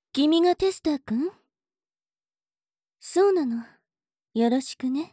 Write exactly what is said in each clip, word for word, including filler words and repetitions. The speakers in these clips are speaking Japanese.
君がテスターくん？そうなの。よろしくね。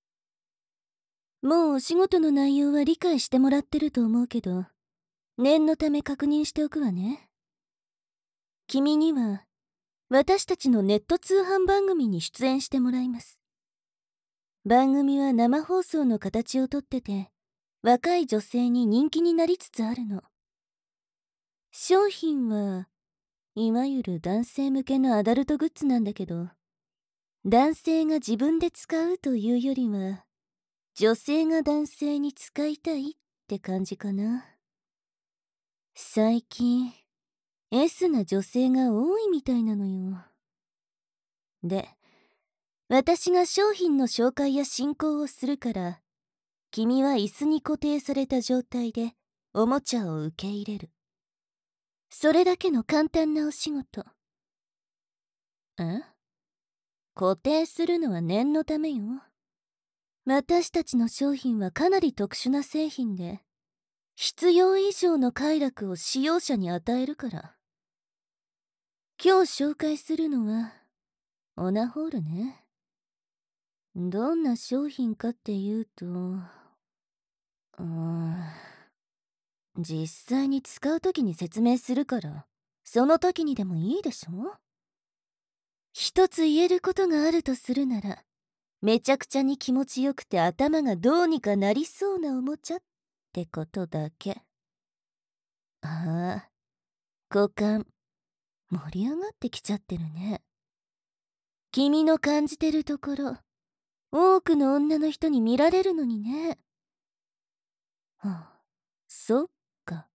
もうお仕事の内容は理解してもらってると思うけど、念のため確認しておくわね。君には、私たちのネット通販番組に出演してもらいます。番組は生放送の形をとってて、若い女性に人気になりつつあるの。商品は、いわゆる男性向けのアダルトグッズなんだけど、男性が自分で使うというよりは、女性が男性に使いたいって感じかな。最近、S な女性が多いみたいなのよ。で、私が商品の紹介や進行をするから、君は椅子に固定された状態でおもちゃを受け入れる。それだけの簡単なお仕事。え？固定するのは念のためよ。私たちの商品はかなり特殊な製品で、必要以上の快楽を使用者に与えるから。今日紹介するのは、オナホールね。どんな商品かっていうと、うーん、実際に使う時に説明するから、その時にでもいいでしょ？一つ言えることがあるとするなら、めちゃくちゃに気持ちよくて頭がどうにかなりそうなおもちゃってことだけ。ああ、股間、盛り上がってきちゃってるね。君の感じてるところ、多くの女の人に見られるのにね。はあ、そっか。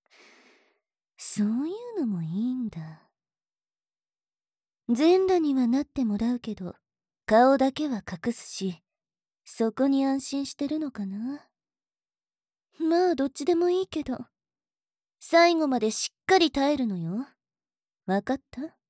そういうのもいいんだ。全裸にはなってもらうけど、顔だけは隠すし、そこに安心してるのかな。まあどっちでもいいけど、最後までしっかり耐えるのよ。わかった？